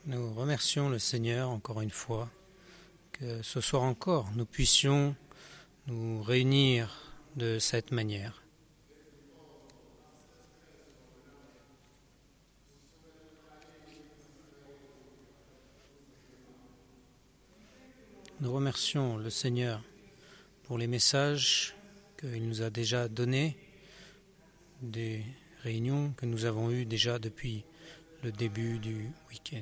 Nous remercions le Seigneur encore une fois que ce soir encore nous puissions nous réunir de cette manière. Nous remercions le Seigneur pour les messages qu'il nous a déjà donnés, des réunions que nous avons eues déjà depuis le début du week-end.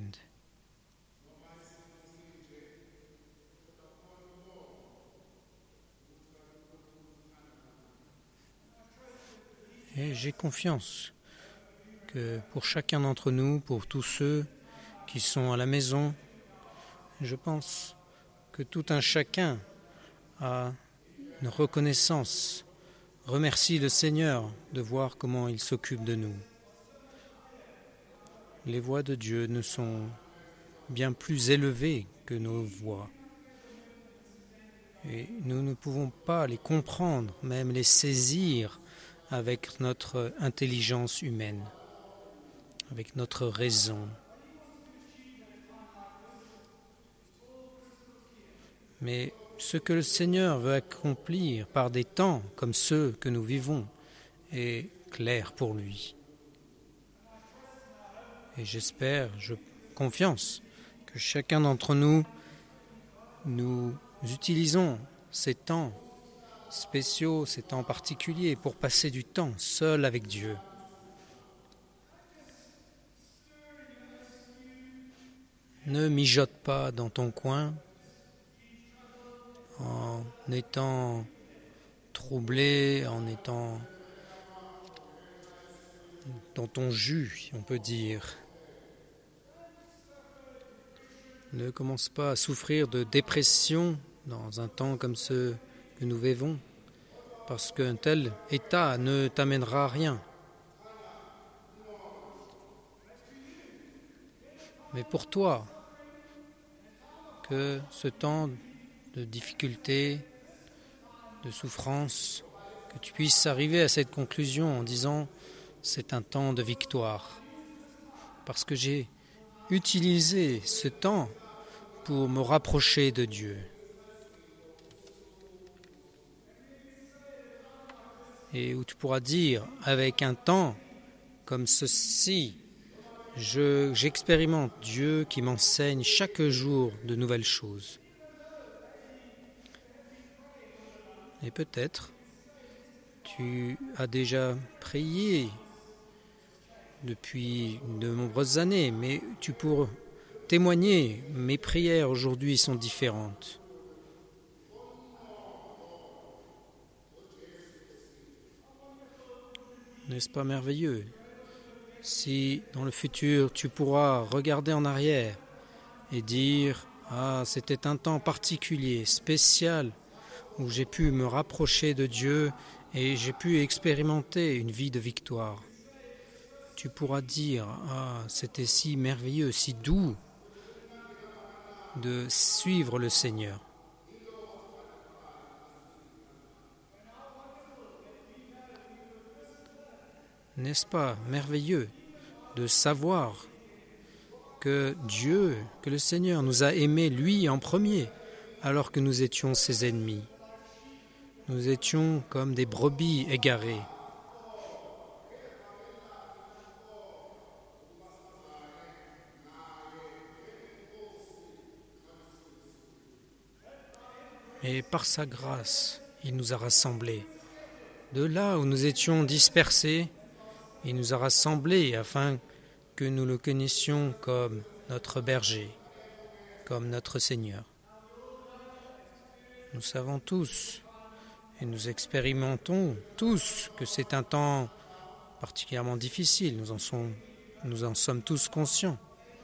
Et j'ai confiance que pour chacun d'entre nous, pour tous ceux qui sont à la maison, je pense que tout un chacun a une reconnaissance, remercie le Seigneur de voir comment il s'occupe de nous. Les voix de Dieu ne sont bien plus élevées que nos voix. Et nous ne pouvons pas les comprendre, même les saisir avec notre intelligence humaine, avec notre raison. Mais ce que le Seigneur veut accomplir par des temps comme ceux que nous vivons est clair pour lui. Et j'espère, je confiance que chacun d'entre nous, nous utilisons ces temps spéciaux, ces temps particuliers pour passer du temps seul avec Dieu. Ne mijote pas dans ton coin en étant troublé, en étant dans ton jus, si on peut dire. Ne commence pas à souffrir de dépression dans un temps comme ce que nous vivons, parce qu'un tel état ne t'amènera à rien. Mais pour toi, que ce temps de difficulté, de souffrance, que tu puisses arriver à cette conclusion en disant « c'est un temps de victoire », parce que j'ai utilisé ce temps pour me rapprocher de Dieu. Et où tu pourras dire, avec un temps comme ceci, j'expérimente Dieu qui m'enseigne chaque jour de nouvelles choses. Et peut-être, tu as déjà prié depuis de nombreuses années, mais tu pourras témoigner, mes prières aujourd'hui sont différentes. N'est-ce pas merveilleux? Si dans le futur tu pourras regarder en arrière et dire « Ah, c'était un temps particulier, spécial, où j'ai pu me rapprocher de Dieu et j'ai pu expérimenter une vie de victoire. » Tu pourras dire « Ah, c'était si merveilleux, si doux de suivre le Seigneur. » N'est-ce pas merveilleux de savoir que Dieu, que le Seigneur nous a aimés lui en premier, alors que nous étions ses ennemis. Nous étions comme des brebis égarées. Et par sa grâce, il nous a rassemblés. De là où nous étions dispersés, il nous a rassemblés afin que nous le connaissions comme notre berger, comme notre Seigneur. Nous savons tous et nous expérimentons tous que c'est un temps particulièrement difficile, nous en sommes tous conscients.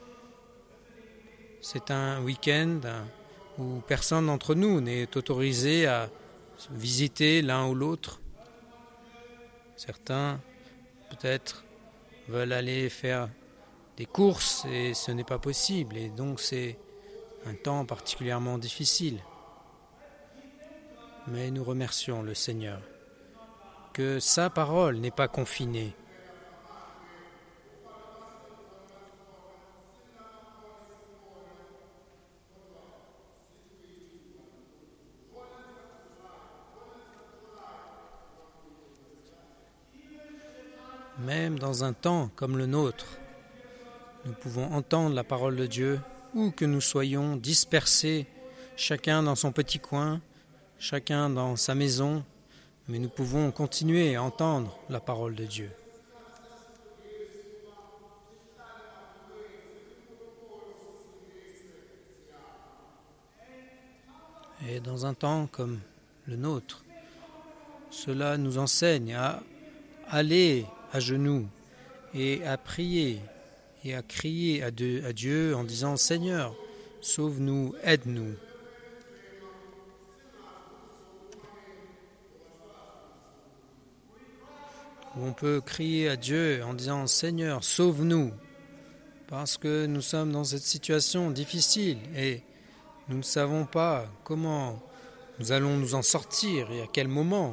C'est un week-end où personne d'entre nous n'est autorisé à visiter l'un ou l'autre. Certains, peut-être, veulent aller faire des courses et ce n'est pas possible. Et donc c'est un temps particulièrement difficile. Mais nous remercions le Seigneur que sa parole n'est pas confinée. même dans un temps comme le nôtre, nous pouvons entendre la parole de Dieu, où que nous soyons dispersés, chacun dans son petit coin, chacun dans sa maison, mais nous pouvons continuer à entendre la parole de Dieu. Et dans un temps comme le nôtre, cela nous enseigne à aller à genoux et à prier et à crier à Dieu en disant « Seigneur, sauve-nous, aide-nous ». On peut crier à Dieu en disant « Seigneur, sauve-nous » parce que nous sommes dans cette situation difficile et nous ne savons pas comment nous allons nous en sortir et à quel moment.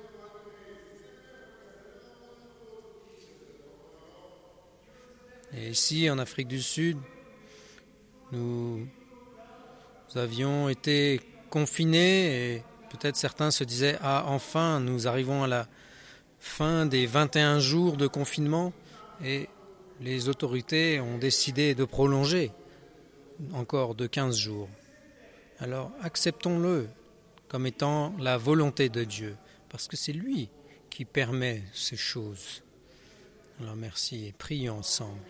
Et ici, en Afrique du Sud, nous avions été confinés et peut-être certains se disaient « Ah, enfin, nous arrivons à la fin des 21 jours de confinement » et les autorités ont décidé de prolonger encore de 15 jours. Alors acceptons-le comme étant la volonté de Dieu, parce que c'est lui qui permet ces choses. Alors merci et prions ensemble.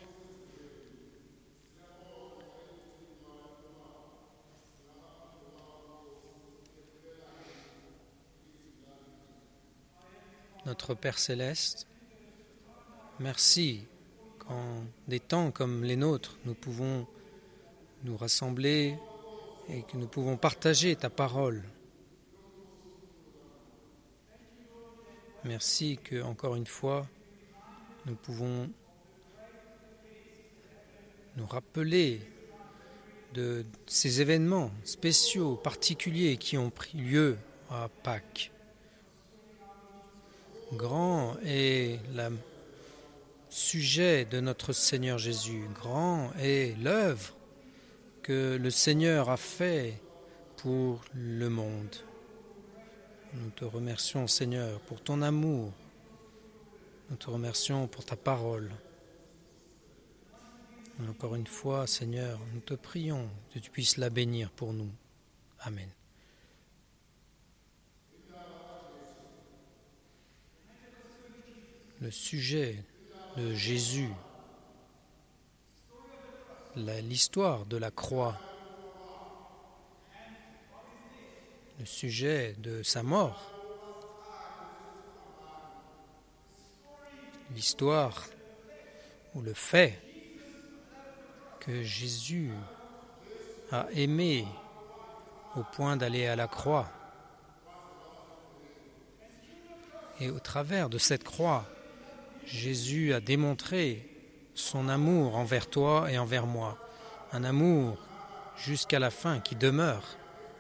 Notre Père Céleste, merci qu'en des temps comme les nôtres, nous pouvons nous rassembler et que nous pouvons partager ta parole. Merci que, encore une fois, nous pouvons nous rappeler de ces événements spéciaux, particuliers qui ont pris lieu à Pâques. Grand est le sujet de notre Seigneur Jésus, grand est l'œuvre que le Seigneur a fait pour le monde. Nous te remercions, Seigneur, pour ton amour. Nous te remercions pour ta parole. Et encore une fois, Seigneur, nous te prions que tu puisses la bénir pour nous. Amen. Le sujet de Jésus, l'histoire de la croix, le sujet de sa mort, l'histoire ou le fait que Jésus a aimé au point d'aller à la croix. Et au travers de cette croix, Jésus a démontré son amour envers toi et envers moi, un amour jusqu'à la fin qui demeure.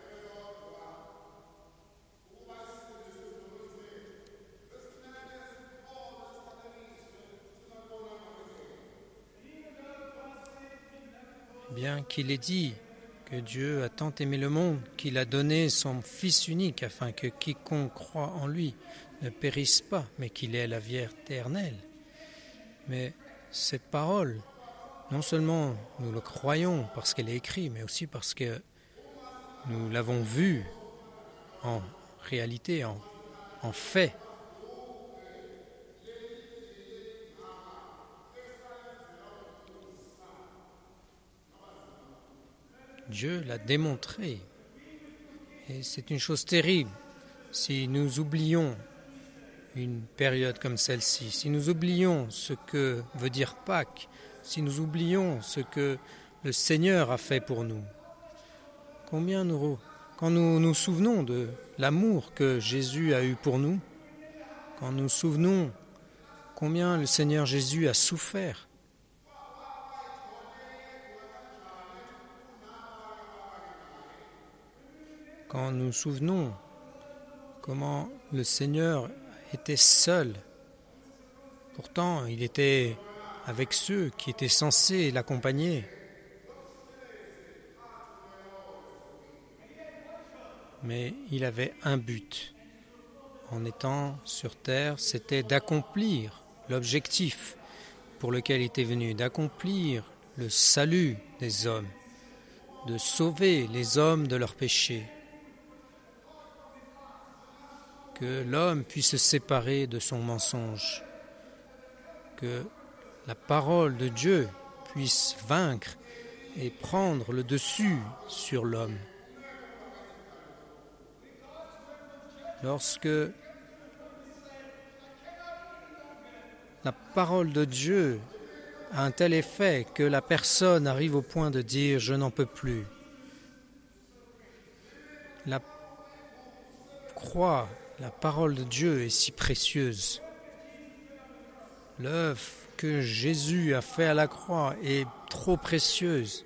Bien qu'il ait dit que Dieu a tant aimé le monde qu'il a donné son Fils unique afin que quiconque croit en lui ne périsse pas, mais qu'il ait la vie éternelle. Mais cette parole, non seulement nous le croyons parce qu'elle est écrite, mais aussi parce que nous l'avons vue en réalité, en fait. Dieu l'a démontré. Et c'est une chose terrible si nous oublions une période comme celle-ci, si nous oublions ce que veut dire Pâques, si nous oublions ce que le Seigneur a fait pour nous. Quand nous nous souvenons de l'amour que Jésus a eu pour nous, quand nous nous souvenons combien le Seigneur Jésus a souffert, quand nous nous souvenons comment le Seigneur était seul, pourtant il était avec ceux qui étaient censés l'accompagner. Mais il avait un but. En étant sur terre, c'était d'accomplir l'objectif pour lequel il était venu, d'accomplir le salut des hommes, de sauver les hommes de leurs péchés. Que l'homme puisse se séparer de son mensonge, que la parole de Dieu puisse vaincre et prendre le dessus sur l'homme. Lorsque la parole de Dieu a un tel effet que la personne arrive au point de dire « je n'en peux plus », la croix, la parole de Dieu est si précieuse. L'œuvre que Jésus a fait à la croix est trop précieuse.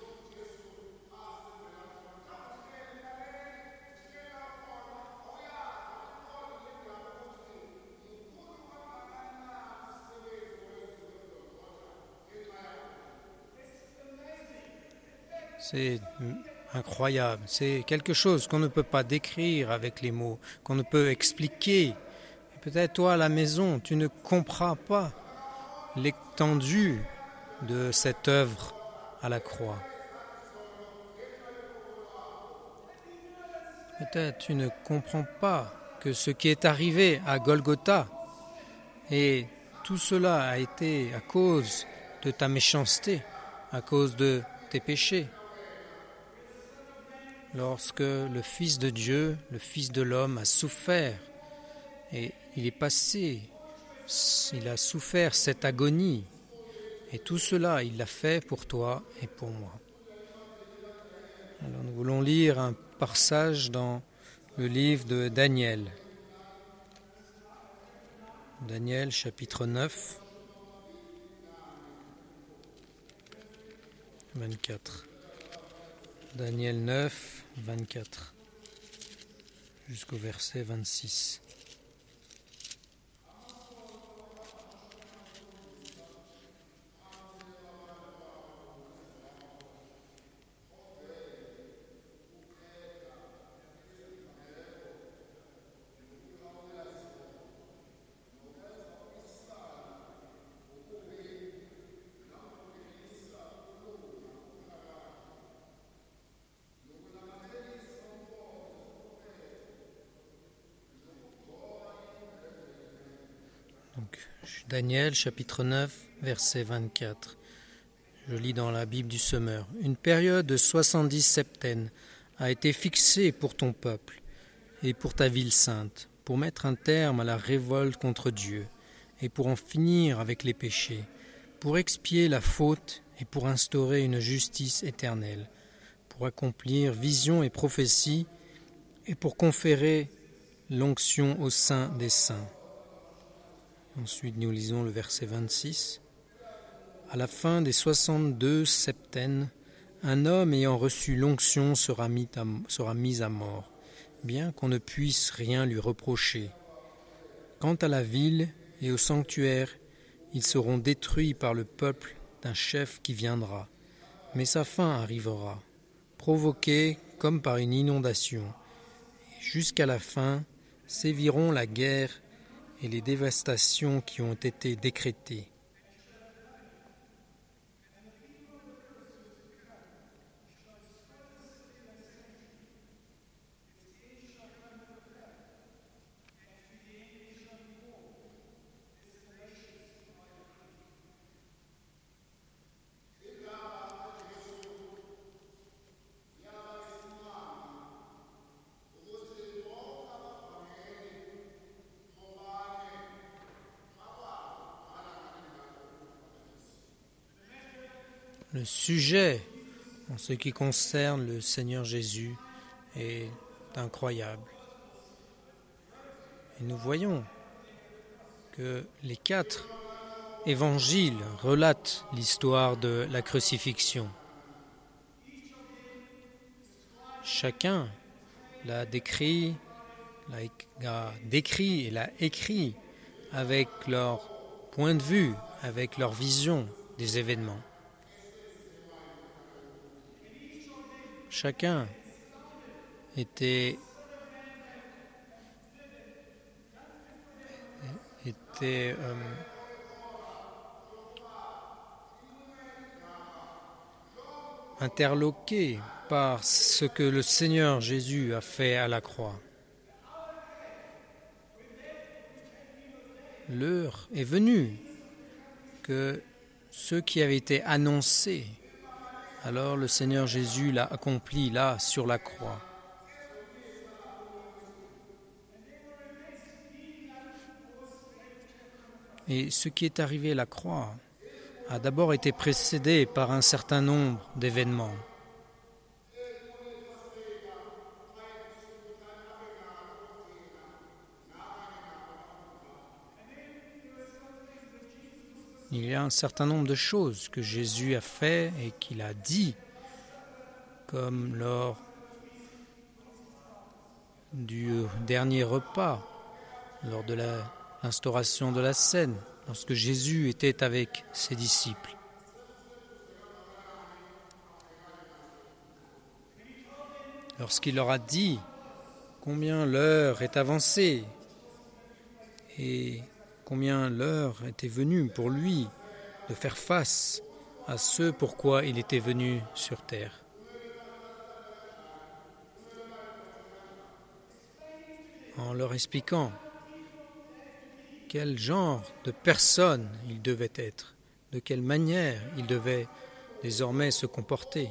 C'est incroyable, c'est quelque chose qu'on ne peut pas décrire avec les mots, qu'on ne peut expliquer. Peut-être toi à la maison, tu ne comprends pas l'étendue de cette œuvre à la croix. Peut-être tu ne comprends pas que ce qui est arrivé à Golgotha, et tout cela a été à cause de ta méchanceté, à cause de tes péchés. Lorsque le Fils de Dieu, le Fils de l'homme a souffert, et il a souffert cette agonie, et tout cela, il l'a fait pour toi et pour moi. Alors nous voulons lire un passage dans le livre de Daniel. Daniel, chapitre 9, 24. Daniel 9, 24, jusqu'au verset 26. Donc, Daniel, chapitre 9, verset 24. Je lis dans la Bible du Semeur. Une période de 70 septaines a été fixée pour ton peuple et pour ta ville sainte, pour mettre un terme à la révolte contre Dieu et pour en finir avec les péchés, pour expier la faute et pour instaurer une justice éternelle, pour accomplir visions et prophéties et pour conférer l'onction au sein des saints. Ensuite, nous lisons le verset 26. À la fin des 62 septaines, un homme ayant reçu l'onction sera mis à mort, bien qu'on ne puisse rien lui reprocher. Quant à la ville et au sanctuaire, ils seront détruits par le peuple d'un chef qui viendra. Mais sa fin arrivera, provoquée comme par une inondation. Et jusqu'à la fin, séviront la guerre et les dévastations qui ont été décrétées. Le sujet en ce qui concerne le Seigneur Jésus est incroyable. Et nous voyons que les 4 évangiles relatent l'histoire de la crucifixion. Chacun l'a décrit et l'a écrit avec leur point de vue, avec leur vision des événements. Chacun était interloqués par ce que le Seigneur Jésus a fait à la croix. L'heure est venue que ce qui avait été annoncé, alors le Seigneur Jésus l'a accompli là sur la croix. Et ce qui est arrivé à la croix a d'abord été précédé par un certain nombre d'événements. Il y a un certain nombre de choses que Jésus a fait et qu'il a dit, comme lors du dernier repas, lors de l'instauration de la scène, lorsque Jésus était avec ses disciples. Lorsqu'il leur a dit combien l'heure est avancée et combien l'heure était venue pour lui de faire face à ce pourquoi il était venu sur terre. En leur expliquant quel genre de personne il devait être, de quelle manière il devait désormais se comporter.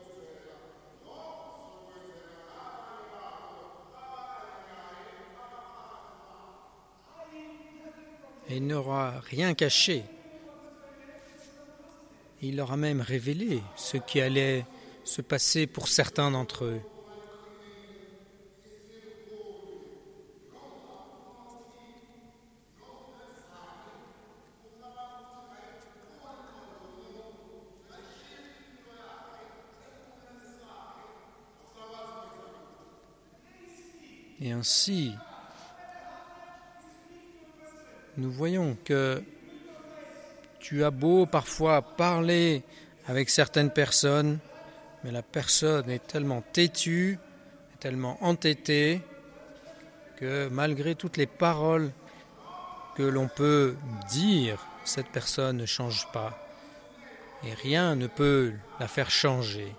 Et il n'aura rien caché. Il leur a même révélé ce qui allait se passer pour certains d'entre eux. Et ainsi, nous voyons que tu as beau parfois parler avec certaines personnes, mais la personne est tellement têtue, tellement entêtée, que malgré toutes les paroles que l'on peut dire, cette personne ne change pas. Et rien ne peut la faire changer.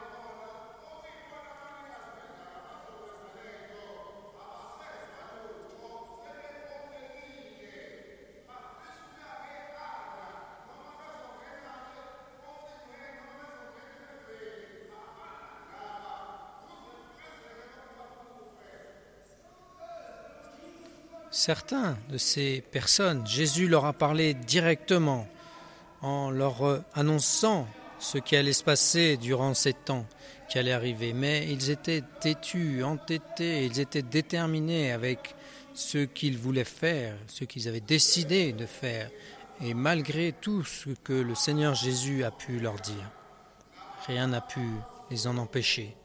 Certains de ces personnes, Jésus leur a parlé directement en leur annonçant ce qui allait se passer durant ces temps qui allaient arriver. Mais ils étaient têtus, entêtés, ils étaient déterminés avec ce qu'ils voulaient faire, ce qu'ils avaient décidé de faire. Et malgré tout ce que le Seigneur Jésus a pu leur dire, rien n'a pu les en empêcher.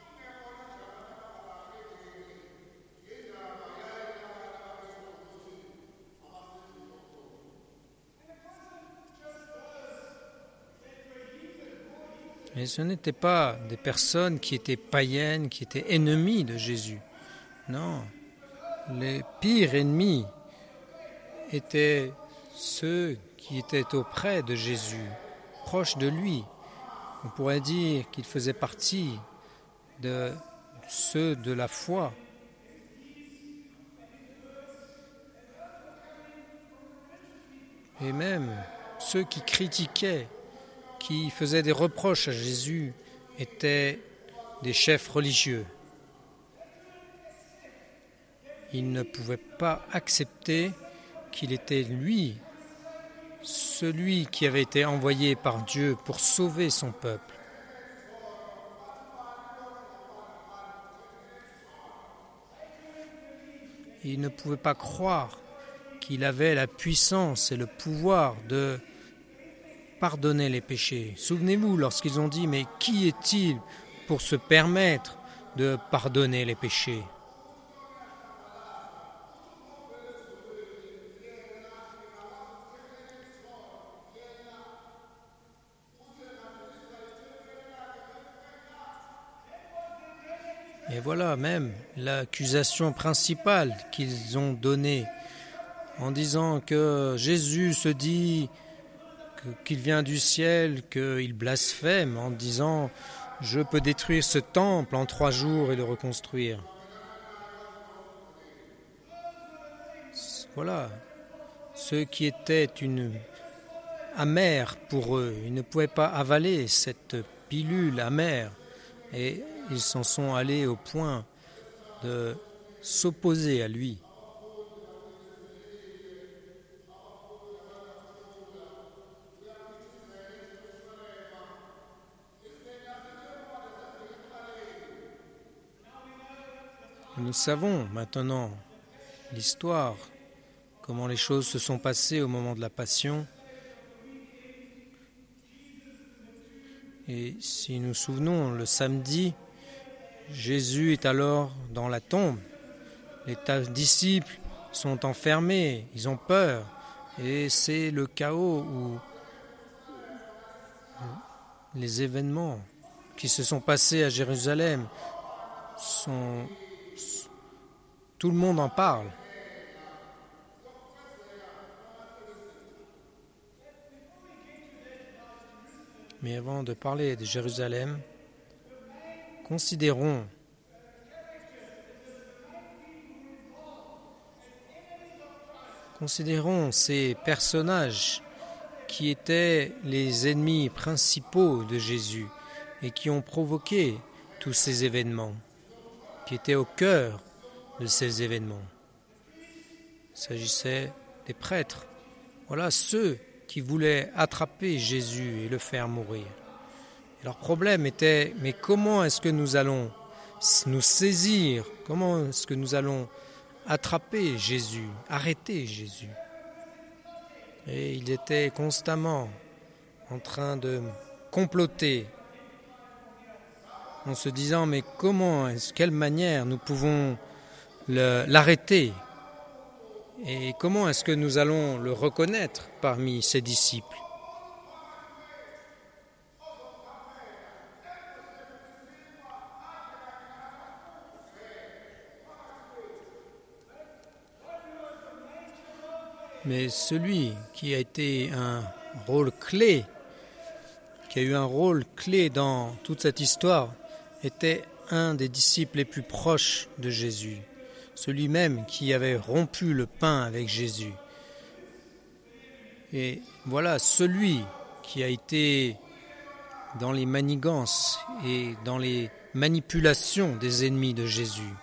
Et ce n'étaient pas des personnes qui étaient païennes, qui étaient ennemies de Jésus. Non, les pires ennemis étaient ceux qui étaient auprès de Jésus, proches de lui. On pourrait dire qu'ils faisaient partie de ceux de la foi. Et même ceux qui critiquaient, qui faisaient des reproches à Jésus, étaient des chefs religieux. Ils ne pouvaient pas accepter qu'il était lui, celui qui avait été envoyé par Dieu pour sauver son peuple. Ils ne pouvaient pas croire qu'il avait la puissance et le pouvoir de pardonner les péchés. Souvenez-vous lorsqu'ils ont dit « Mais qui est-il pour se permettre de pardonner les péchés ?» Et voilà même l'accusation principale qu'ils ont donnée en disant que Jésus se dit qu'il vient du ciel, qu'il blasphème en disant « Je peux détruire ce temple en 3 jours et le reconstruire ». Voilà, ce qui était amer pour eux, ils ne pouvaient pas avaler cette pilule amère et ils s'en sont allés au point de s'opposer à lui. Nous savons maintenant l'histoire, comment les choses se sont passées au moment de la Passion. Et si nous nous souvenons, le samedi, Jésus est alors dans la tombe. Les disciples sont enfermés, ils ont peur. Et c'est le chaos où les événements qui se sont passés à Jérusalem tout le monde en parle. Mais avant de parler de Jérusalem, considérons ces personnages qui étaient les ennemis principaux de Jésus et qui ont provoqué tous ces événements, qui étaient au cœur de ces événements. Il s'agissait des prêtres. Voilà ceux qui voulaient attraper Jésus et le faire mourir. Et leur problème était, mais comment est-ce que nous allons nous saisir? Comment est-ce que nous allons attraper Jésus, arrêter Jésus? Et ils étaient constamment en train de comploter en se disant, mais quelle manière nous pouvons l'arrêter? Et comment est-ce que nous allons le reconnaître parmi ses disciples? Mais celui qui a été un rôle clé, qui a eu un rôle clé dans toute cette histoire, était un des disciples les plus proches de Jésus. Celui même qui avait rompu le pain avec Jésus. Et voilà celui qui a été dans les manigances et dans les manipulations des ennemis de Jésus.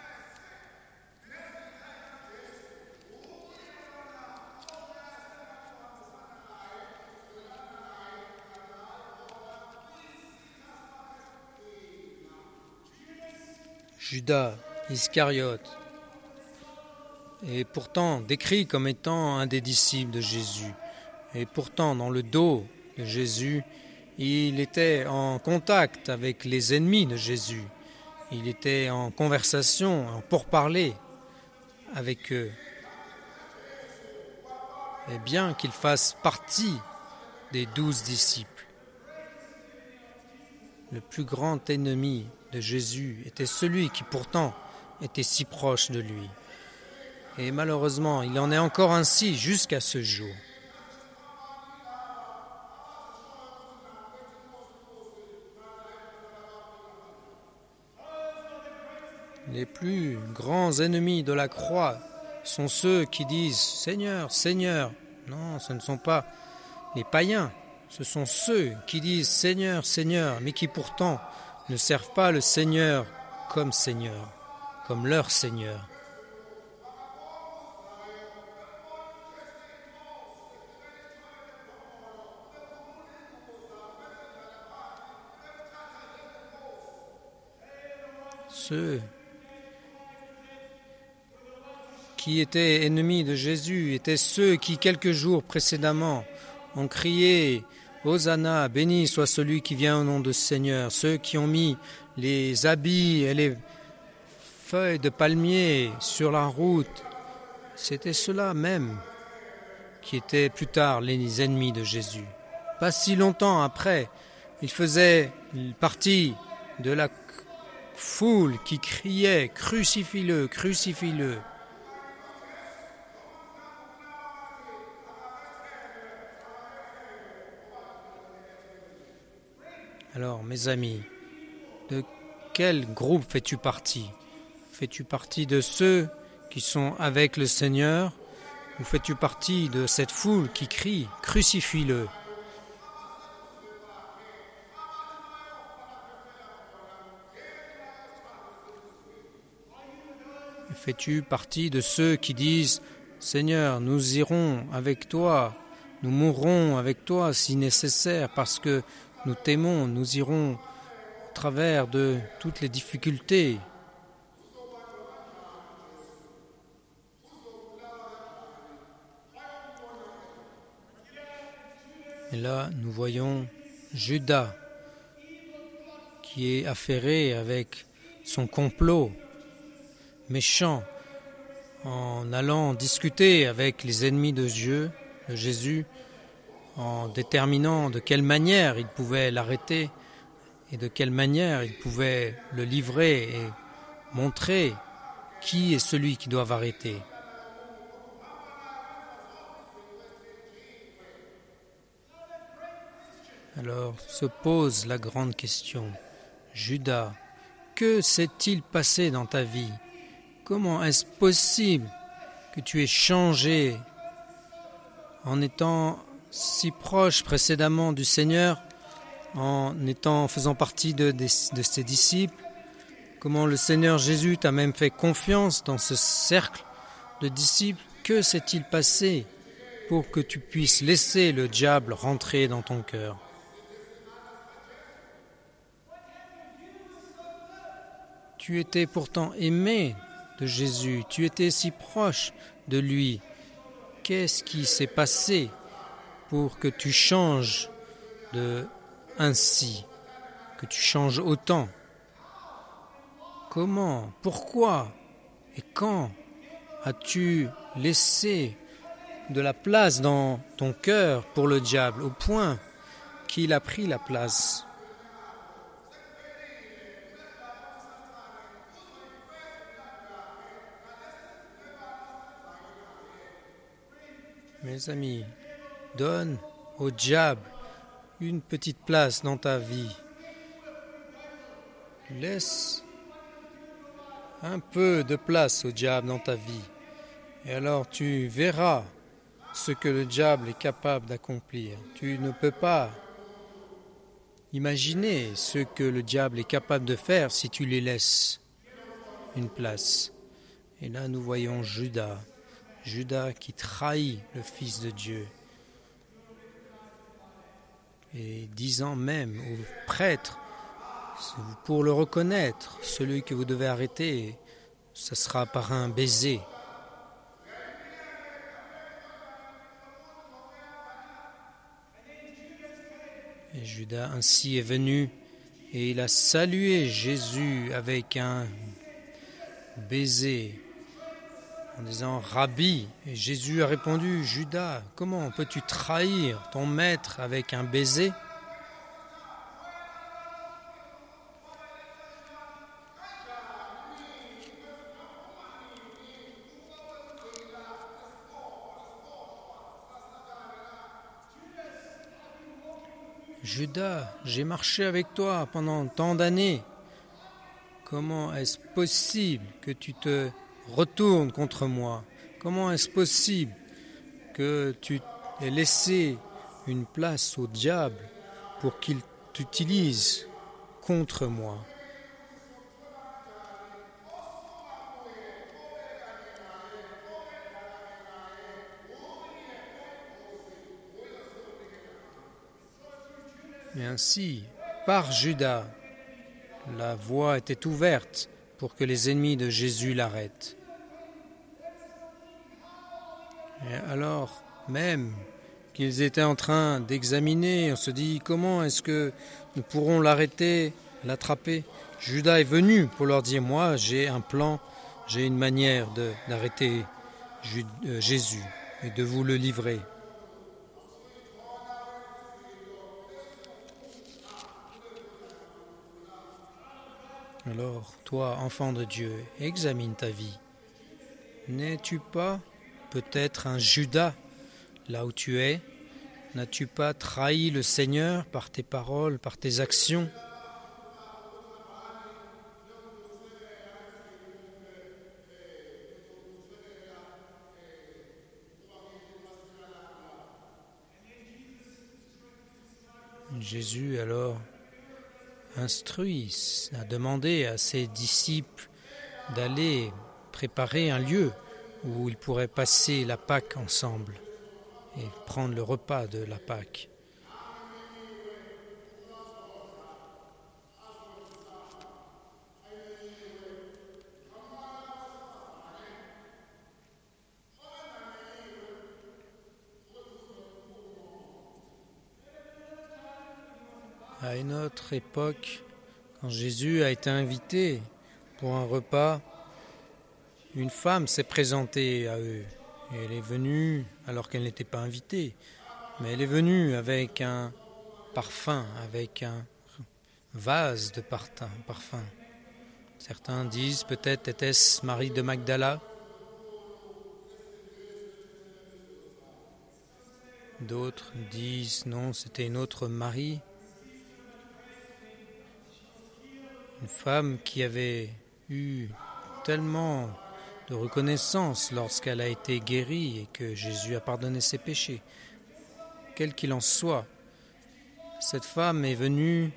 Judas Iscariote est pourtant décrit comme étant un des disciples de Jésus. Et pourtant, dans le dos de Jésus, il était en contact avec les ennemis de Jésus. Il était en conversation, en pourparlers avec eux. Et bien qu'il fasse partie des 12 disciples, le plus grand ennemi de Jésus était celui qui pourtant était si proche de lui. Et malheureusement, il en est encore ainsi jusqu'à ce jour. Les plus grands ennemis de la croix sont ceux qui disent « Seigneur, Seigneur ». Non, ce ne sont pas les païens, ce sont ceux qui disent « Seigneur, Seigneur », mais qui pourtant ne servent pas le Seigneur, comme leur Seigneur. Ceux qui étaient ennemis de Jésus étaient ceux qui, quelques jours précédemment, ont crié « Hosanna, béni soit celui qui vient au nom du Seigneur », ceux qui ont mis les habits et les feuilles de palmier sur la route. C'était ceux-là même qui étaient plus tard les ennemis de Jésus. Pas si longtemps après, ils faisaient partie de la foule qui criait « Crucifie-le, crucifie-le ». Alors, mes amis, de quel groupe fais-tu partie? Fais-tu partie de ceux qui sont avec le Seigneur ou fais-tu partie de cette foule qui crie « Crucifie-le » ? Fais-tu partie de ceux qui disent « Seigneur, nous irons avec toi, nous mourrons avec toi si nécessaire parce que nous t'aimons, nous irons au travers de toutes les difficultés » ? Et là, nous voyons Judas qui est affairé avec son complot méchant en allant discuter avec les ennemis de Dieu, de Jésus, en déterminant de quelle manière il pouvait l'arrêter et de quelle manière il pouvait le livrer et montrer qui est celui qui doit arrêter. Alors se pose la grande question. Judas, que s'est-il passé dans ta vie ? Comment est-ce possible que tu aies changé en étant si proche précédemment du Seigneur, faisant partie de ses disciples? Comment le Seigneur Jésus t'a même fait confiance dans ce cercle de disciples? Que s'est-il passé pour que tu puisses laisser le diable rentrer dans ton cœur? Tu étais pourtant aimé de Jésus, tu étais si proche de lui. Qu'est-ce qui s'est passé pour que tu changes ainsi, que tu changes autant? Comment, pourquoi et quand as-tu laissé de la place dans ton cœur pour le diable, au point qu'il a pris la place? Mes amis, donne au diable une petite place dans ta vie. Laisse un peu de place au diable dans ta vie. Et alors tu verras ce que le diable est capable d'accomplir. Tu ne peux pas imaginer ce que le diable est capable de faire si tu lui laisses une place. Et là nous voyons Judas qui trahit le Fils de Dieu. Et disant même aux prêtres, pour le reconnaître, celui que vous devez arrêter, ce sera par un baiser. Et Judas ainsi est venu et il a salué Jésus avec un baiser en disant « Rabbi ». Et Jésus a répondu « Judas, comment peux-tu trahir ton maître avec un baiser ?» Judas, j'ai marché avec toi pendant tant d'années. Comment est-ce possible que tu te retournes contre moi? Comment est-ce possible que tu aies laissé une place au diable pour qu'il t'utilise contre moi? Et ainsi, par Judas, la voie était ouverte pour que les ennemis de Jésus l'arrêtent. Et alors, même qu'ils étaient en train d'examiner, on se dit, comment est-ce que nous pourrons l'arrêter, l'attraper? Judas est venu pour leur dire, moi j'ai un plan, j'ai une manière d'arrêter Jésus et de vous le livrer. Alors, toi, enfant de Dieu, examine ta vie. N'es-tu pas peut-être un Judas là où tu es, N'as-tu pas trahi le Seigneur par tes paroles, par tes actions ? Jésus alors a demandé à ses disciples d'aller préparer un lieu où ils pourraient passer la Pâque ensemble et prendre le repas de la Pâque. À une autre époque, quand Jésus a été invité pour un repas, une femme s'est présentée à eux. Et elle est venue, alors qu'elle n'était pas invitée, mais elle est venue avec un parfum, avec un vase de parfum. Certains disent peut-être était-ce Marie de Magdala. D'autres disent non, c'était une autre Marie. Une femme qui avait eu tellement de reconnaissance lorsqu'elle a été guérie et que Jésus a pardonné ses péchés. Quel qu'il en soit, cette femme est venue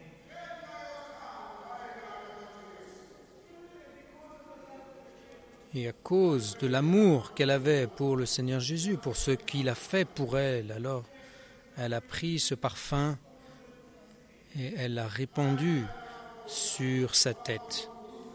et à cause de l'amour qu'elle avait pour le Seigneur Jésus, pour ce qu'il a fait pour elle, alors elle a pris ce parfum et elle l'a répandu sur sa tête.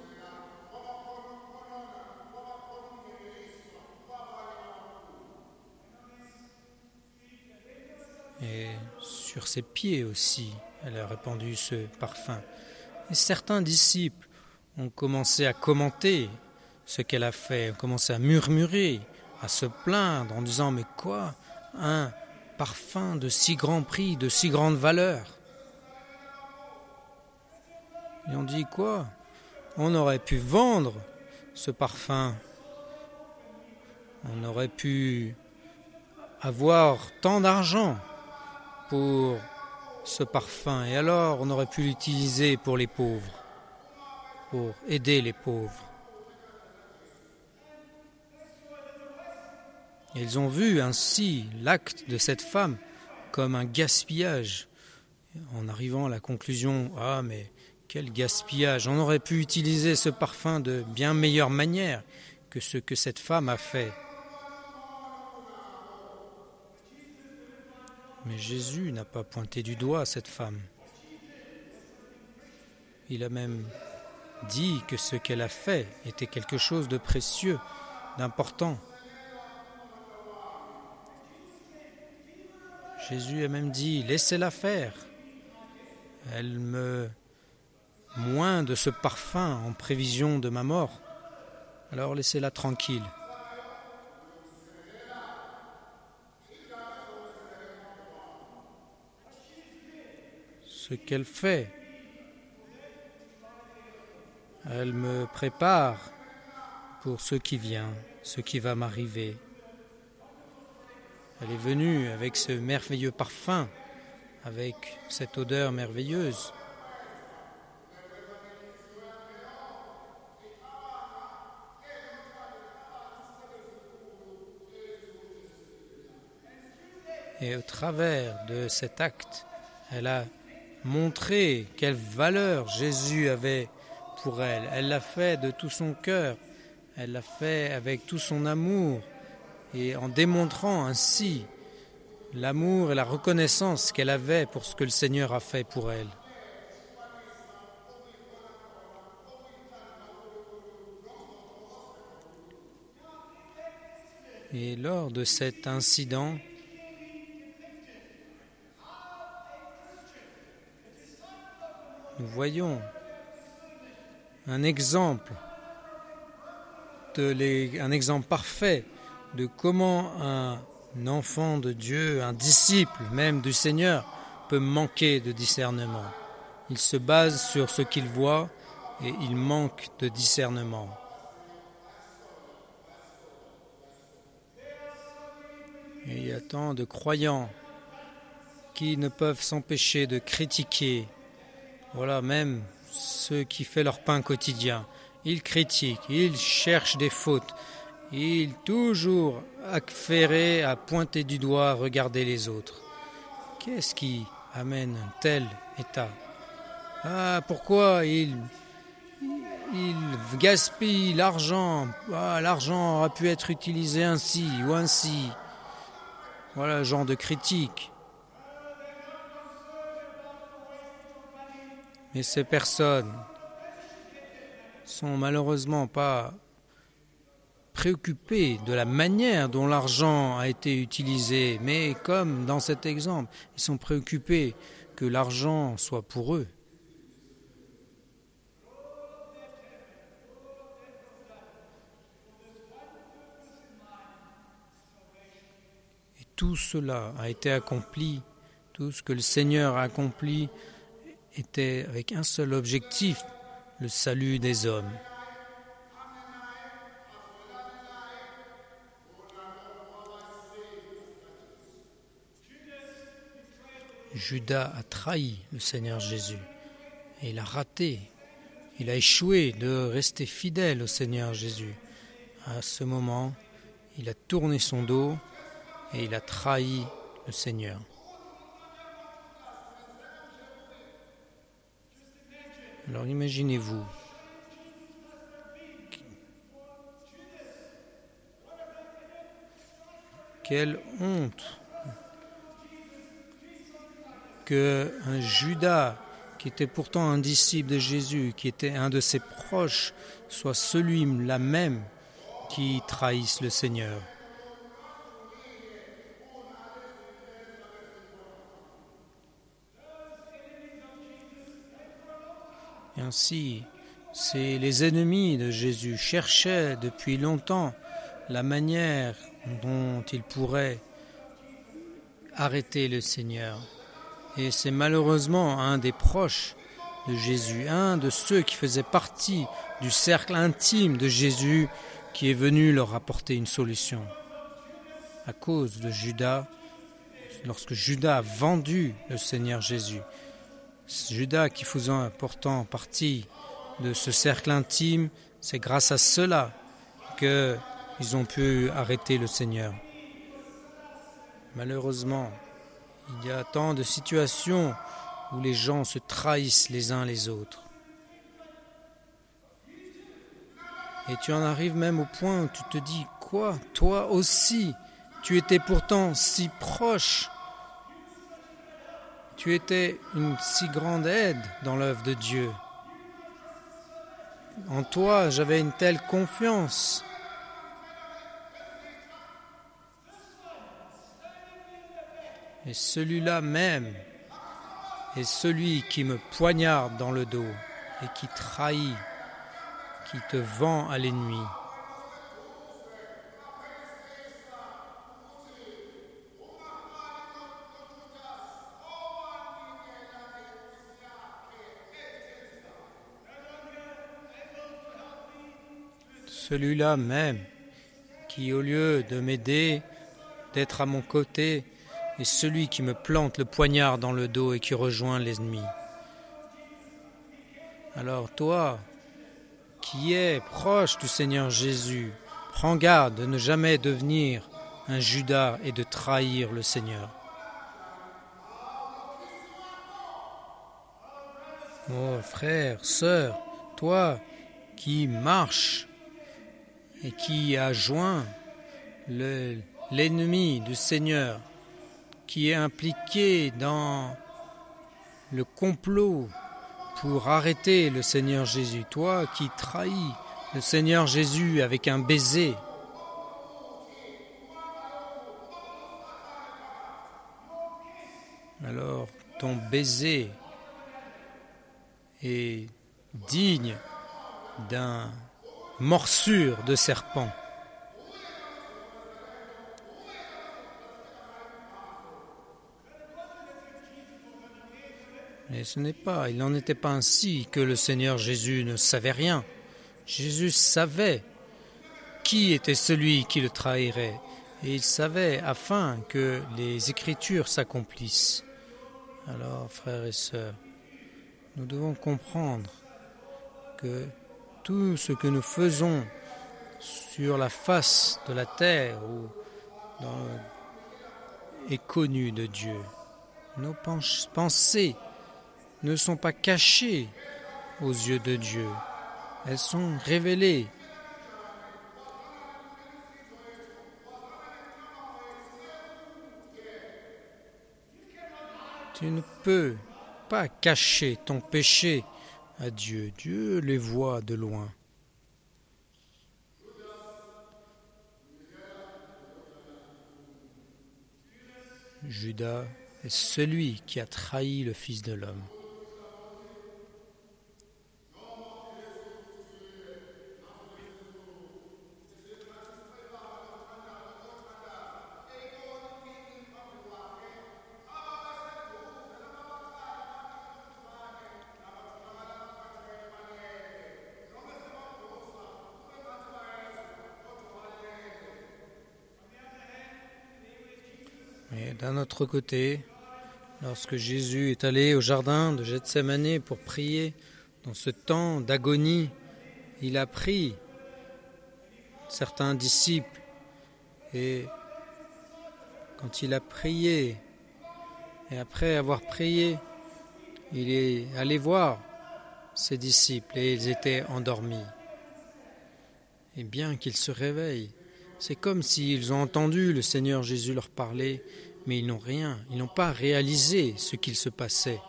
Et sur ses pieds aussi, elle a répandu ce parfum. Et certains disciples ont commencé à commenter ce qu'elle a fait, ont commencé à murmurer, à se plaindre en disant « Mais quoi ? Un parfum de si grand prix, de si grande valeur ?» Et on dit quoi ? On aurait pu vendre ce parfum. On aurait pu avoir tant d'argent pour ce parfum. Et alors, on aurait pu l'utiliser pour les pauvres, pour aider les pauvres. Et ils ont vu ainsi l'acte de cette femme comme un gaspillage, en arrivant à la conclusion « Ah, mais quel gaspillage! On aurait pu utiliser ce parfum de bien meilleure manière que ce que cette femme a fait. » Mais Jésus n'a pas pointé du doigt cette femme. Il a même dit que ce qu'elle a fait était quelque chose de précieux, d'important. Jésus a même dit « Laissez-la faire. Elle me moins de ce parfum en prévision de ma mort. Alors laissez-la tranquille. » Ce qu'elle fait, elle me prépare pour ce qui vient, ce qui va m'arriver. Elle est venue avec ce merveilleux parfum, avec cette odeur merveilleuse. Et au travers de cet acte, elle a montré quelle valeur Jésus avait pour elle. Elle l'a fait de tout son cœur, elle l'a fait avec tout son amour, et en démontrant ainsi l'amour et la reconnaissance qu'elle avait pour ce que le Seigneur a fait pour elle. Et lors de cet incident, nous voyons un exemple parfait de comment un enfant de Dieu, un disciple même du Seigneur, peut manquer de discernement. Il se base sur ce qu'il voit et il manque de discernement. Et il y a tant de croyants qui ne peuvent s'empêcher de critiquer. Voilà, même ceux qui font leur pain quotidien. Ils critiquent, ils cherchent des fautes. Ils toujours affairés à pointer du doigt, à regarder les autres. Qu'est-ce qui amène un tel état? Pourquoi ils gaspillent l'argent? L'argent aurait pu être utilisé ainsi ou ainsi. Voilà le genre de critique. Mais ces personnes sont malheureusement pas préoccupées de la manière dont l'argent a été utilisé, mais comme dans cet exemple, ils sont préoccupés que l'argent soit pour eux. Et tout cela a été accompli, tout ce que le Seigneur a accompli était avec un seul objectif, le salut des hommes. Judas a trahi le Seigneur Jésus et il a raté, il a échoué de rester fidèle au Seigneur Jésus. À ce moment, il a tourné son dos et il a trahi le Seigneur. Alors imaginez-vous, quelle honte qu'un Judas, qui était pourtant un disciple de Jésus, qui était un de ses proches, soit celui-là même qui trahisse le Seigneur. Et ainsi, les ennemis de Jésus cherchaient depuis longtemps la manière dont ils pourraient arrêter le Seigneur. Et c'est malheureusement un des proches de Jésus, un de ceux qui faisaient partie du cercle intime de Jésus qui est venu leur apporter une solution. À cause de Judas, lorsque Judas a vendu le Seigneur Jésus, Judas qui faisait pourtant partie de ce cercle intime, c'est grâce à cela qu'ils ont pu arrêter le Seigneur. Malheureusement, il y a tant de situations où les gens se trahissent les uns les autres. Et tu en arrives même au point où tu te dis, quoi, toi aussi, tu étais pourtant si proche. Tu étais une si grande aide dans l'œuvre de Dieu. En toi, j'avais une telle confiance. Et celui-là même est celui qui me poignarde dans le dos et qui trahit, qui te vend à l'ennemi. Celui-là même qui, au lieu de m'aider, d'être à mon côté, est celui qui me plante le poignard dans le dos et qui rejoint l'ennemi. Alors toi, qui es proche du Seigneur Jésus, prends garde de ne jamais devenir un Judas et de trahir le Seigneur. Oh frère, sœur, toi qui marches et qui a joint l'ennemi du Seigneur, qui est impliqué dans le complot pour arrêter le Seigneur Jésus, toi qui trahis le Seigneur Jésus avec un baiser, alors ton baiser est digne d'un morsure de serpent. Mais il n'en était pas ainsi que le Seigneur Jésus ne savait rien. Jésus savait qui était celui qui le trahirait. Et il savait afin que les Écritures s'accomplissent. Alors, frères et sœurs, nous devons comprendre que tout ce que nous faisons sur la face de la terre ou est connu de Dieu. Nos pensées ne sont pas cachées aux yeux de Dieu. Elles sont révélées. Tu ne peux pas cacher ton péché à Dieu. Dieu les voit de loin. Judas est celui qui a trahi le Fils de l'homme. Mais d'un autre côté, lorsque Jésus est allé au jardin de Gethsémani pour prier, dans ce temps d'agonie, il a pris certains disciples et quand il a prié, et après avoir prié, il est allé voir ses disciples et ils étaient endormis. Et bien qu'ils se réveillent, c'est comme s'ils ont entendu le Seigneur Jésus leur parler, mais ils n'ont pas réalisé ce qu'il se passait.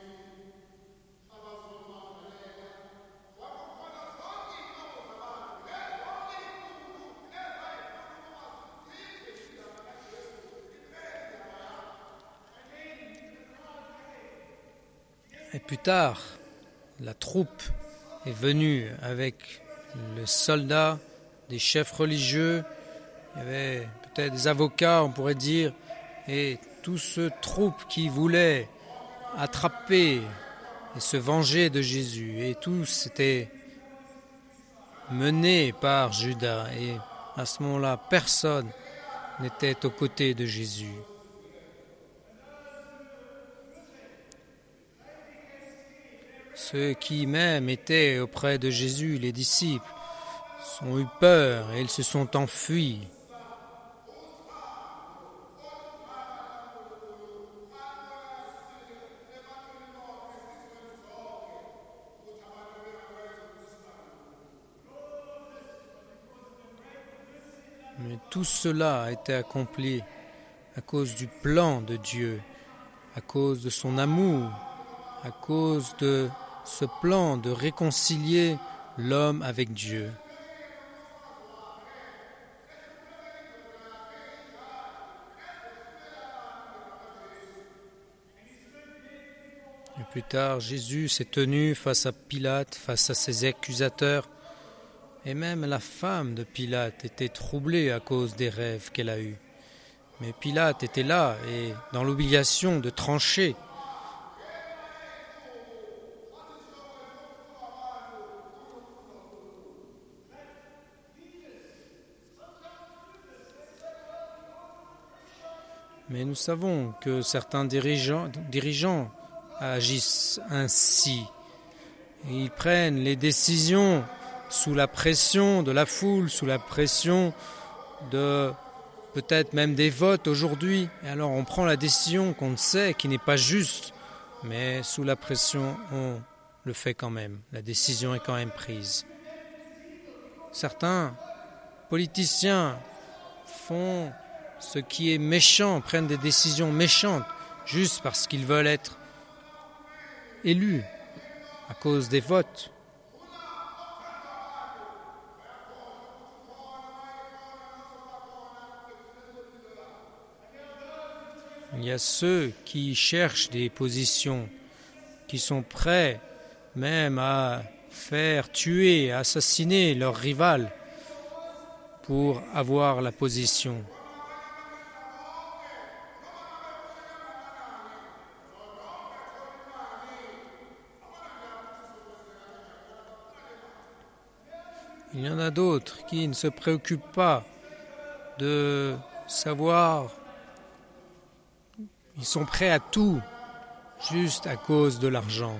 Et plus tard, la troupe est venue avec les soldats, des chefs religieux, il y avait peut-être des avocats, on pourrait dire, et tout ce troupe qui voulait attraper et se venger de Jésus. Et tous étaient menés par Judas. Et à ce moment-là, personne n'était aux côtés de Jésus. Ceux qui même étaient auprès de Jésus, les disciples, ont eu peur et ils se sont enfuis. Mais tout cela a été accompli à cause du plan de Dieu, à cause de son amour, à cause de ce plan de réconcilier l'homme avec Dieu. Et plus tard, Jésus s'est tenu face à Pilate, face à ses accusateurs, et même la femme de Pilate était troublée à cause des rêves qu'elle a eus. Mais Pilate était là et dans l'obligation de trancher. Mais nous savons que certains dirigeants agissent ainsi. Ils prennent les décisions sous la pression de la foule, sous la pression de peut-être même des votes aujourd'hui. Et alors on prend la décision qu'on sait qui n'est pas juste, mais sous la pression on le fait quand même. La décision est quand même prise. Certains politiciens font ce qui est méchant, prennent des décisions méchantes juste parce qu'ils veulent être élus à cause des votes. Il y a ceux qui cherchent des positions, qui sont prêts même à faire tuer, à assassiner leur rival pour avoir la position. Il y en a d'autres qui ne se préoccupent pas de savoir, ils sont prêts à tout juste à cause de l'argent.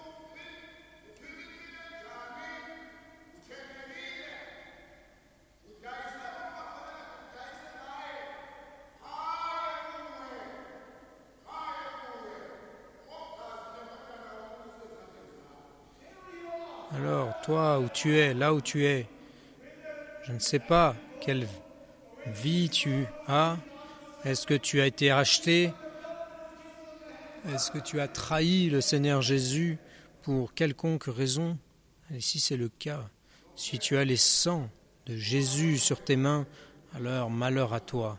Alors, toi, où tu es, là où tu es, je ne sais pas quelle vie tu as. Est-ce que tu as été racheté? Est-ce que tu as trahi le Seigneur Jésus pour quelconque raison? Et si c'est le cas, si tu as les sangs de Jésus sur tes mains, alors malheur à toi.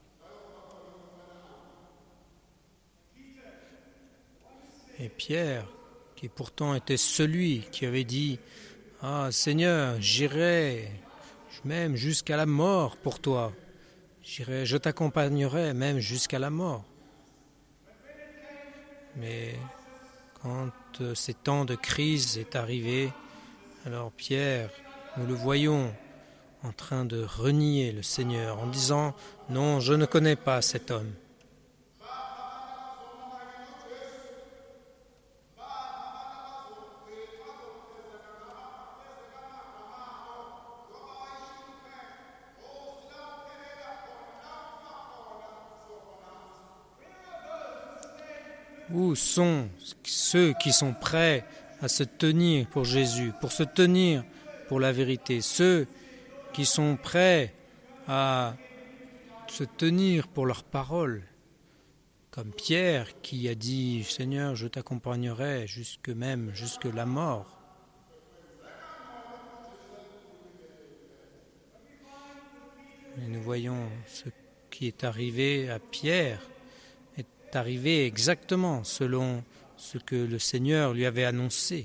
Et Pierre, qui pourtant était celui qui avait dit « Ah Seigneur, j'irai même jusqu'à la mort pour toi. Je t'accompagnerai même jusqu'à la mort. » Mais quand ces temps de crise est arrivé, alors Pierre, nous le voyons en train de renier le Seigneur en disant « Non, je ne connais pas cet homme. » Où sont ceux qui sont prêts à se tenir pour Jésus, pour se tenir pour la vérité, ceux qui sont prêts à se tenir pour leur parole, comme Pierre qui a dit « Seigneur, je t'accompagnerai jusque la mort ». Et nous voyons ce qui est arrivé à Pierre est arrivé exactement selon ce que le Seigneur lui avait annoncé.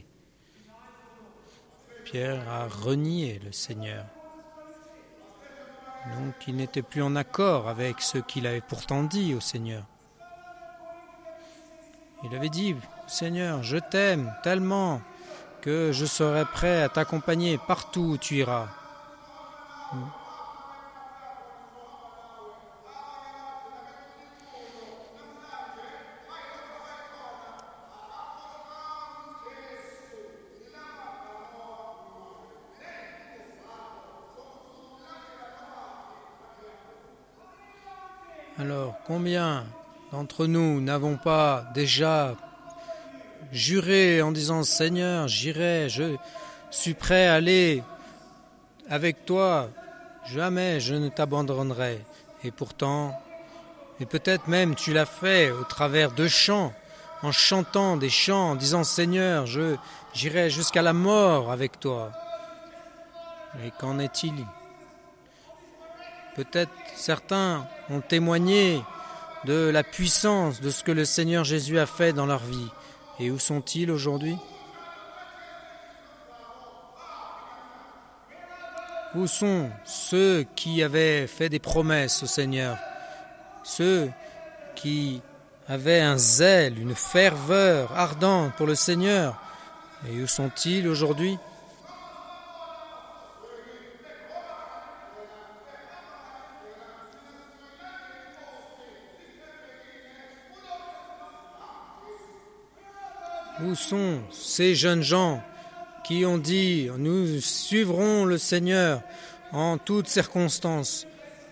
Pierre a renié le Seigneur. Donc il n'était plus en accord avec ce qu'il avait pourtant dit au Seigneur. Il avait dit « Seigneur, je t'aime tellement que je serai prêt à t'accompagner partout où tu iras. » Alors, combien d'entre nous n'avons pas déjà juré en disant « Seigneur, j'irai, je suis prêt à aller avec toi, jamais je ne t'abandonnerai. » Et pourtant, et peut-être même tu l'as fait au travers de chants, en chantant des chants, en disant « Seigneur, j'irai jusqu'à la mort avec toi. » Et qu'en est-il ? Peut-être certains ont témoigné de la puissance de ce que le Seigneur Jésus a fait dans leur vie. Et où sont-ils aujourd'hui ? Où sont ceux qui avaient fait des promesses au Seigneur ? Ceux qui avaient un zèle, une ferveur ardente pour le Seigneur. Et où sont-ils aujourd'hui ? Où sont ces jeunes gens qui ont dit « Nous suivrons le Seigneur en toutes circonstances »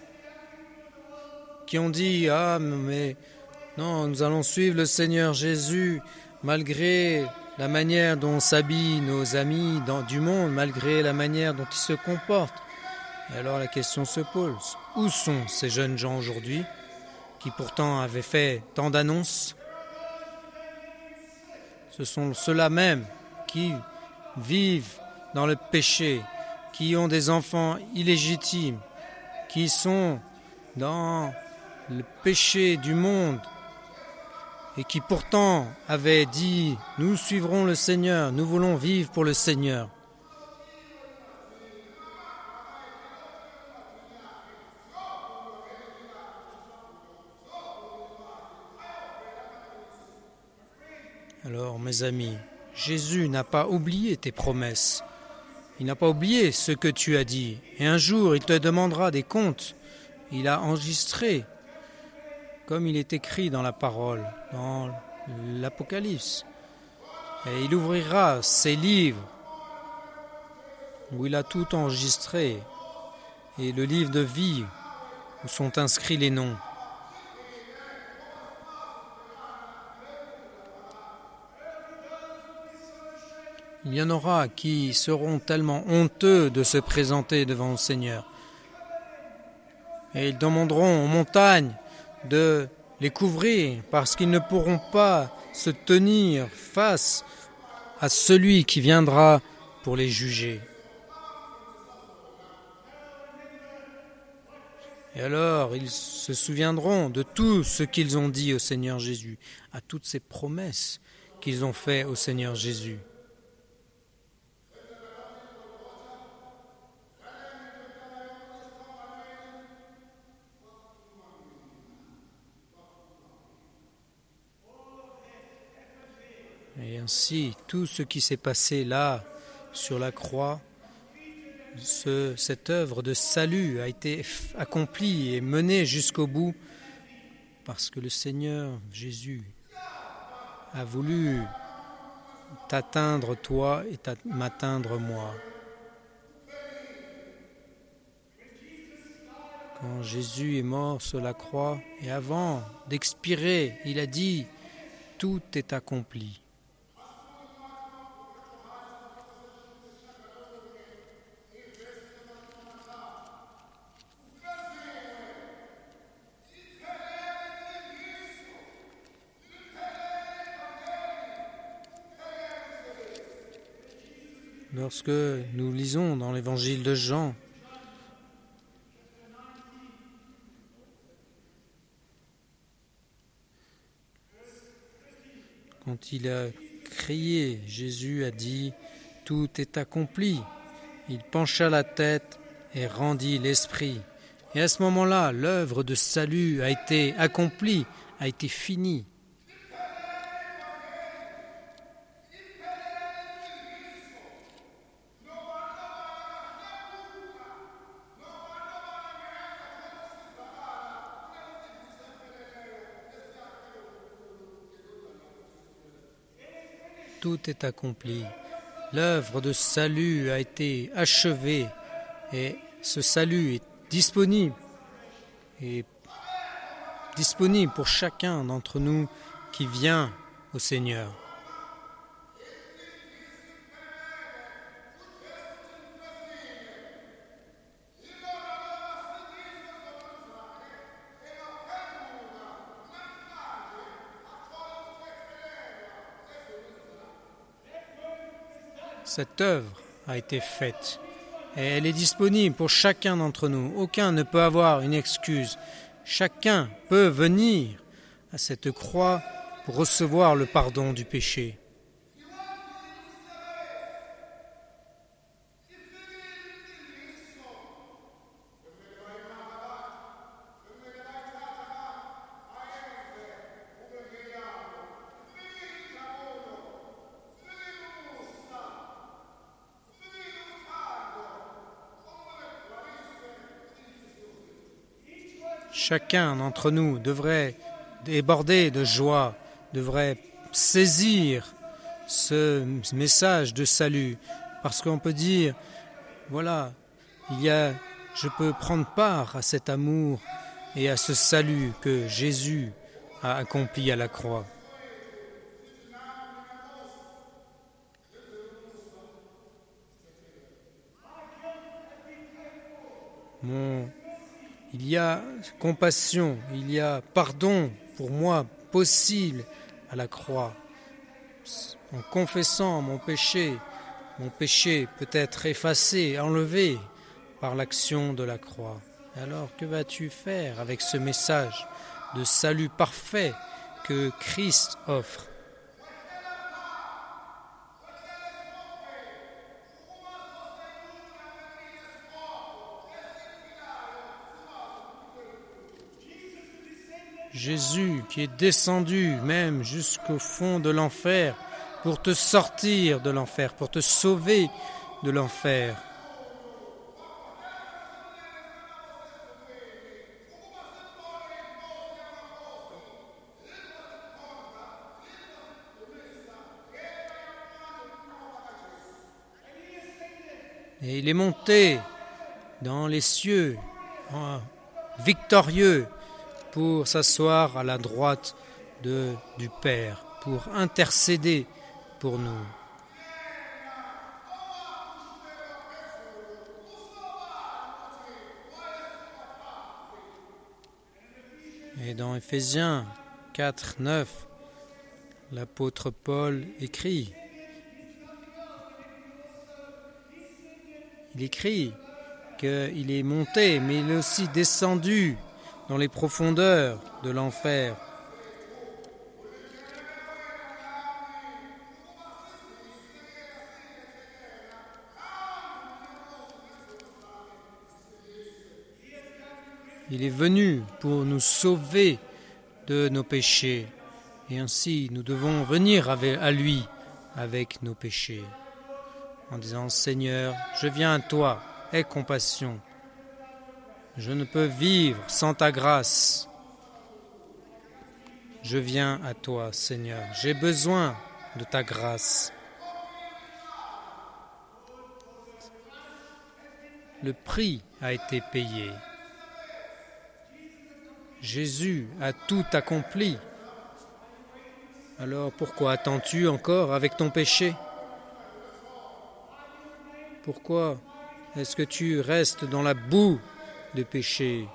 qui ont dit « Ah, mais non, nous allons suivre le Seigneur Jésus malgré la manière dont s'habillent nos amis du monde, malgré la manière dont ils se comportent. » Et alors la question se pose, où sont ces jeunes gens aujourd'hui qui pourtant avaient fait tant d'annonces ? Ce sont ceux-là même qui vivent dans le péché, qui ont des enfants illégitimes, qui sont dans le péché du monde et qui pourtant avaient dit « Nous suivrons le Seigneur, nous voulons vivre pour le Seigneur ». Alors, mes amis, Jésus n'a pas oublié tes promesses. Il n'a pas oublié ce que tu as dit. Et un jour, il te demandera des comptes. Il a enregistré, comme il est écrit dans la parole, dans l'Apocalypse. Et il ouvrira ses livres où il a tout enregistré et le livre de vie où sont inscrits les noms. Il y en aura qui seront tellement honteux de se présenter devant le Seigneur. Et ils demanderont aux montagnes de les couvrir parce qu'ils ne pourront pas se tenir face à celui qui viendra pour les juger. Et alors, ils se souviendront de tout ce qu'ils ont dit au Seigneur Jésus, à toutes ces promesses qu'ils ont faites au Seigneur Jésus. Et ainsi, tout ce qui s'est passé là, sur la croix, cette œuvre de salut a été accomplie et menée jusqu'au bout parce que le Seigneur Jésus a voulu t'atteindre toi et m'atteindre moi. Quand Jésus est mort sur la croix et avant d'expirer, il a dit « Tout est accompli ». Lorsque nous lisons dans l'évangile de Jean, quand il a crié, Jésus a dit « Tout est accompli ». Il pencha la tête et rendit l'esprit. Et à ce moment-là, l'œuvre de salut a été accomplie, a été finie. Tout est accompli. L'œuvre de salut a été achevée et ce salut est disponible pour chacun d'entre nous qui vient au Seigneur. Cette œuvre a été faite et elle est disponible pour chacun d'entre nous. Aucun ne peut avoir une excuse. Chacun peut venir à cette croix pour recevoir le pardon du péché. Chacun d'entre nous devrait déborder de joie, devrait saisir ce message de salut, parce qu'on peut dire, voilà, je peux prendre part à cet amour et à ce salut que Jésus a accompli à la croix. Il y a compassion, il y a pardon pour moi possible à la croix. En confessant mon péché peut être effacé, enlevé par l'action de la croix. Alors que vas-tu faire avec ce message de salut parfait que Christ offre ? Jésus qui est descendu même jusqu'au fond de l'enfer pour te sortir de l'enfer, pour te sauver de l'enfer. Et il est monté dans les cieux, victorieux, pour s'asseoir à la droite du Père, pour intercéder pour nous. Et dans Éphésiens 4, 9, l'apôtre Paul écrit, il écrit qu'il est monté, mais il est aussi descendu dans les profondeurs de l'enfer. Il est venu pour nous sauver de nos péchés. Et ainsi, nous devons venir à lui avec nos péchés. En disant, Seigneur, je viens à toi, aie compassion. Je ne peux vivre sans ta grâce. Je viens à toi, Seigneur. J'ai besoin de ta grâce. Le prix a été payé. Jésus a tout accompli. Alors pourquoi attends-tu encore avec ton péché? Pourquoi est-ce que tu restes dans la boue de péché?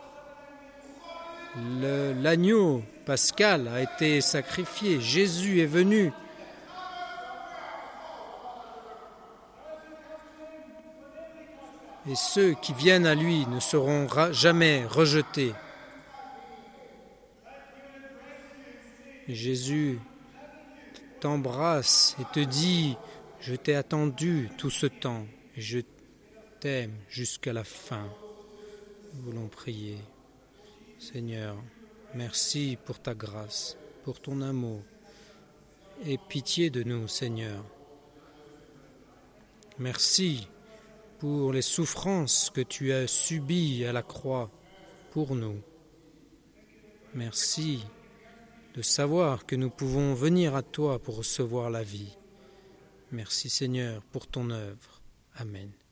L'agneau pascal a été sacrifié. Jésus est venu. Et ceux qui viennent à lui ne seront jamais rejetés. Et Jésus t'embrasse et te dit, je t'ai attendu tout ce temps et je t'aime jusqu'à la fin. Nous voulons prier. Seigneur, merci pour ta grâce, pour ton amour. Aie pitié de nous, Seigneur. Merci pour les souffrances que tu as subies à la croix pour nous. Merci de savoir que nous pouvons venir à toi pour recevoir la vie. Merci Seigneur pour ton œuvre. Amen.